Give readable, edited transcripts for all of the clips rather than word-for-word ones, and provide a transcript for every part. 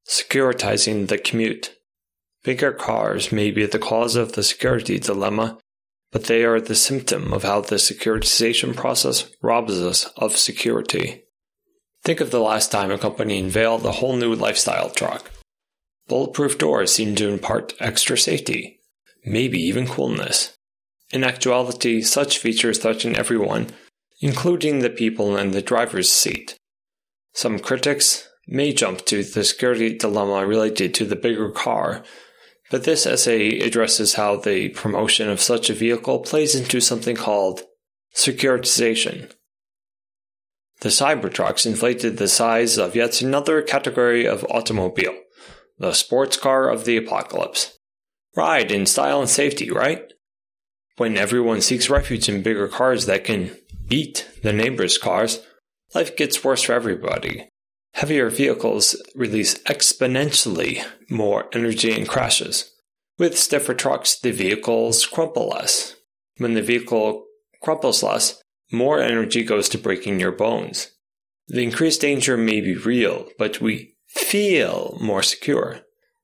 Securitizing the commute. Bigger cars may be the cause of the security dilemma, but they are the symptom of how the securitization process robs us of security. Think of the last time a company unveiled a whole new lifestyle truck. Bulletproof doors seem to impart extra safety, maybe even coolness. In actuality, such features threaten everyone, including the people in the driver's seat. Some critics may jump to the security dilemma related to the bigger car, but this essay addresses how the promotion of such a vehicle plays into something called securitization. The Cybertrucks inflated the size of yet another category of automobile, the sports car of the apocalypse. Ride in style and safety, right? When everyone seeks refuge in bigger cars that can beat the neighbor's cars, life gets worse for everybody. Heavier vehicles release exponentially more energy and crashes. With stiffer trucks, the vehicles crumple less. When the vehicle crumples less, more energy goes to breaking your bones. The increased danger may be real, but we feel more secure.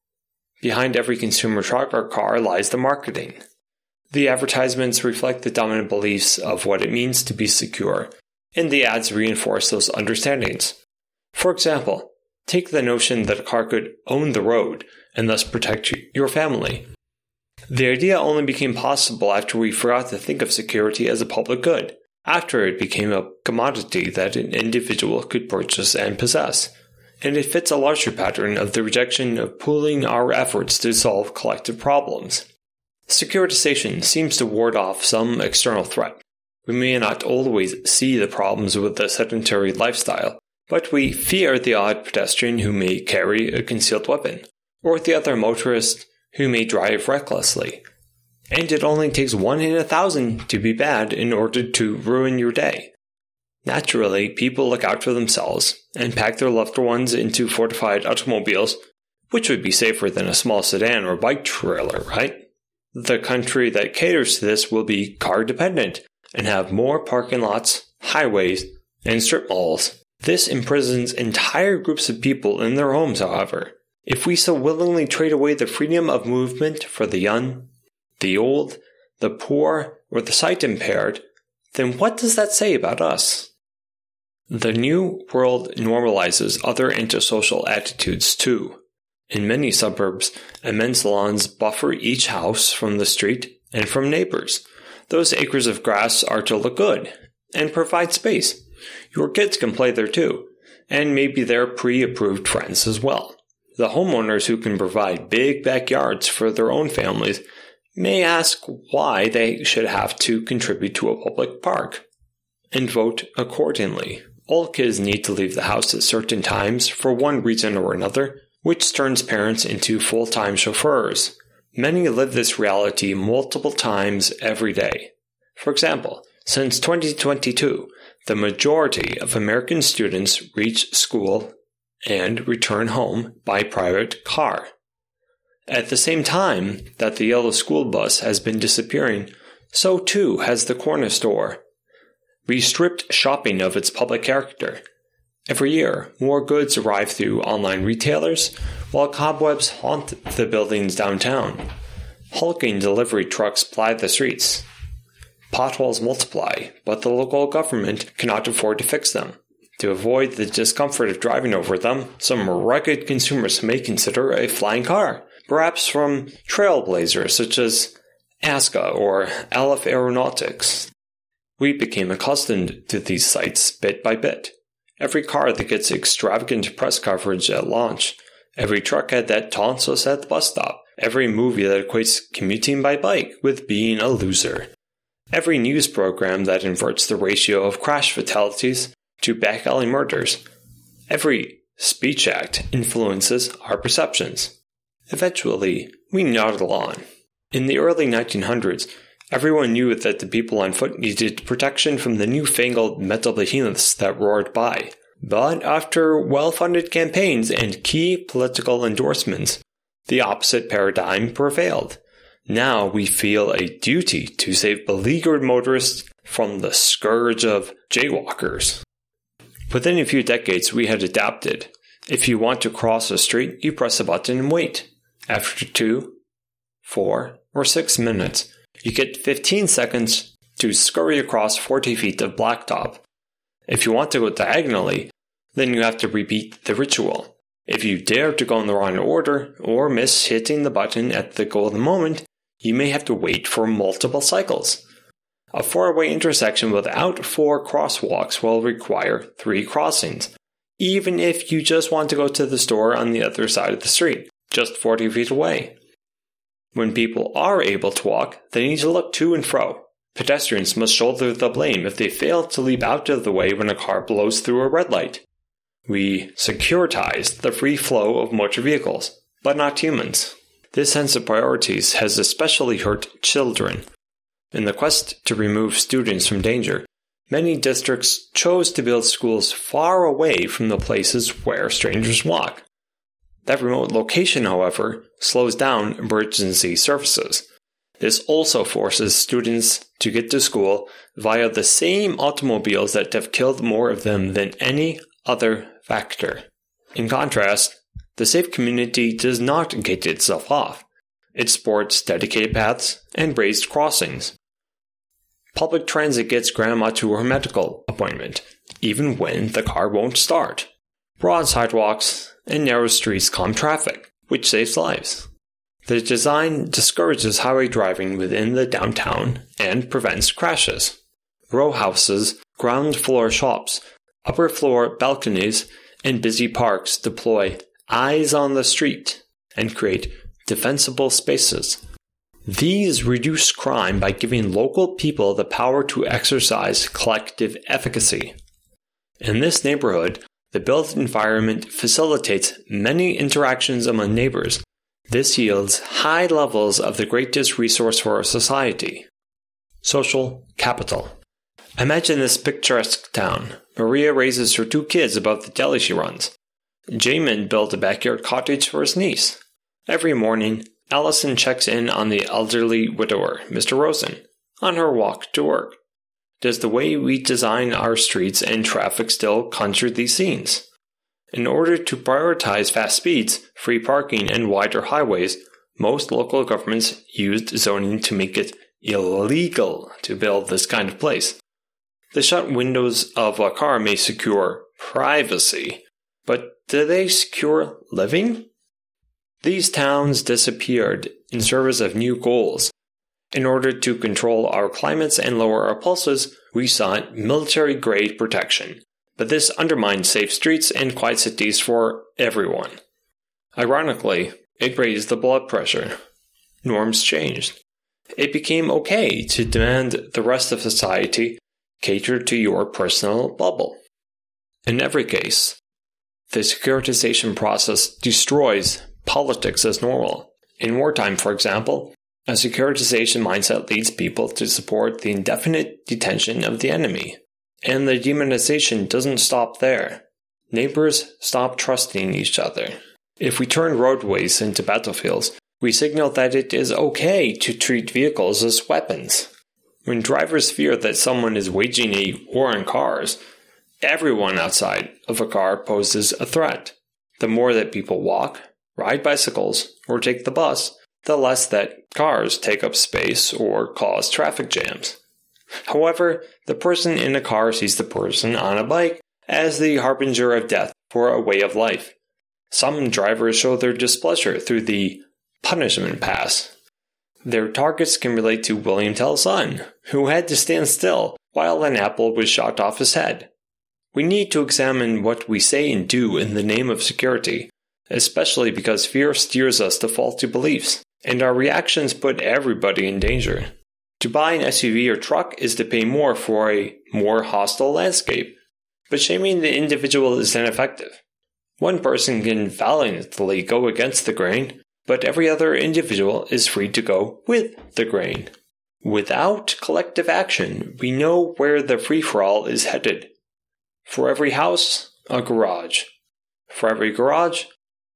Behind every consumer truck or car lies the marketing. The advertisements reflect the dominant beliefs of what it means to be secure, and the ads reinforce those understandings. For example, take the notion that a car could own the road and thus protect your family. The idea only became possible after we forgot to think of security as a public good, after it became a commodity that an individual could purchase and possess, and it fits a larger pattern of the rejection of pooling our efforts to solve collective problems. Securitization seems to ward off some external threat. We may not always see the problems with the sedentary lifestyle, but we fear the odd pedestrian who may carry a concealed weapon, or the other motorist who may drive recklessly. And it only takes 1 in 1,000 to be bad in order to ruin your day. Naturally, people look out for themselves and pack their loved ones into fortified automobiles, which would be safer than a small sedan or bike trailer, right? The country that caters to this will be car dependent and have more parking lots, highways, and strip malls. This imprisons entire groups of people in their homes, however. If we so willingly trade away the freedom of movement for the young, the old, the poor, or the sight-impaired, then what does that say about us? The new world normalizes other antisocial attitudes too. In many suburbs, immense lawns buffer each house from the street and from neighbors. Those acres of grass are to look good and provide space. Your kids can play there too, and maybe they're pre-approved friends as well. The homeowners who can provide big backyards for their own families may ask why they should have to contribute to a public park, and vote accordingly. All kids need to leave the house at certain times for one reason or another, which turns parents into full-time chauffeurs. Many live this reality multiple times every day. For example, since 2022, the majority of American students reach school and return home by private car. At the same time that the yellow school bus has been disappearing, so too has the corner store. We stripped shopping of its public character. Every year, more goods arrive through online retailers, while cobwebs haunt the buildings downtown. Hulking delivery trucks ply the streets. Potholes multiply, but the local government cannot afford to fix them. To avoid the discomfort of driving over them, some rugged consumers may consider a flying car, perhaps from trailblazers such as ASCA or Aleph Aeronautics. We became accustomed to these sights bit by bit. Every car that gets extravagant press coverage at launch, every truck ad that taunts us at the bus stop, every movie that equates commuting by bike with being a loser, every news program that inverts the ratio of crash fatalities to back-alley murders, every speech act influences our perceptions. Eventually, we nodded along. In the early 1900s, everyone knew that the people on foot needed protection from the newfangled metal behemoths that roared by. But after well-funded campaigns and key political endorsements, the opposite paradigm prevailed. Now we feel a duty to save beleaguered motorists from the scourge of jaywalkers. Within a few decades, we had adapted. If you want to cross a street, you press a button and wait. After 2, 4, or 6 minutes, you get 15 seconds to scurry across 40 feet of blacktop. If you want to go diagonally, then you have to repeat the ritual. If you dare to go in the wrong order or miss hitting the button at the golden moment, you may have to wait for multiple cycles. A 4-way intersection without 4 crosswalks will require 3 crossings, even if you just want to go to the store on the other side of the street, just 40 feet away. When people are able to walk, they need to look to and fro. Pedestrians must shoulder the blame if they fail to leap out of the way when a car blows through a red light. We securitize the free flow of motor vehicles, but not humans. This sense of priorities has especially hurt children. In the quest to remove students from danger, many districts chose to build schools far away from the places where strangers walk. That remote location, however, slows down emergency services. This also forces students to get to school via the same automobiles that have killed more of them than any other factor. In contrast, the safe community does not gate itself off. It sports dedicated paths and raised crossings. Public transit gets grandma to her medical appointment, even when the car won't start. Broad sidewalks and narrow streets calm traffic, which saves lives. The design discourages highway driving within the downtown and prevents crashes. Row houses, ground floor shops, upper floor balconies, and busy parks deploy eyes on the street and create defensible spaces. These reduce crime by giving local people the power to exercise collective efficacy. In this neighborhood, the built environment facilitates many interactions among neighbors. This yields high levels of the greatest resource for a society: social capital. Imagine this picturesque town. Maria raises her 2 kids above the deli she runs. Jamin built a backyard cottage for his niece. Every morning, Allison checks in on the elderly widower, Mr. Rosen, on her walk to work. Does the way we design our streets and traffic still conjure these scenes? In order to prioritize fast speeds, free parking, and wider highways, most local governments used zoning to make it illegal to build this kind of place. The shut windows of a car may secure privacy, but do they secure living? These towns disappeared in service of new goals. In order to control our climates and lower our pulses, we sought military-grade protection. But this undermined safe streets and quiet cities for everyone. Ironically, it raised the blood pressure. Norms changed. It became okay to demand the rest of society cater to your personal bubble. In every case, the securitization process destroys politics as normal. In wartime, for example, a securitization mindset leads people to support the indefinite detention of the enemy. And the demonization doesn't stop there. Neighbors stop trusting each other. If we turn roadways into battlefields, we signal that it is okay to treat vehicles as weapons. When drivers fear that someone is waging a war on cars, everyone outside of a car poses a threat. The more that people walk, ride bicycles, or take the bus, the less that cars take up space or cause traffic jams. However, the person in a car sees the person on a bike as the harbinger of death for a way of life. Some drivers show their displeasure through the punishment pass. Their targets can relate to William Tell's son, who had to stand still while an apple was shot off his head. We need to examine what we say and do in the name of security, especially because fear steers us to faulty beliefs, and our reactions put everybody in danger. To buy an SUV or truck is to pay more for a more hostile landscape, but shaming the individual is ineffective. One person can valiantly go against the grain, but every other individual is free to go with the grain. Without collective action, we know where the free-for-all is headed. For every house, a garage. For every garage,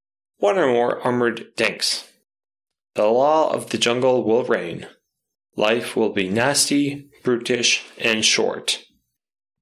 1 or more armored tanks. The law of the jungle will reign. Life will be nasty, brutish, and short.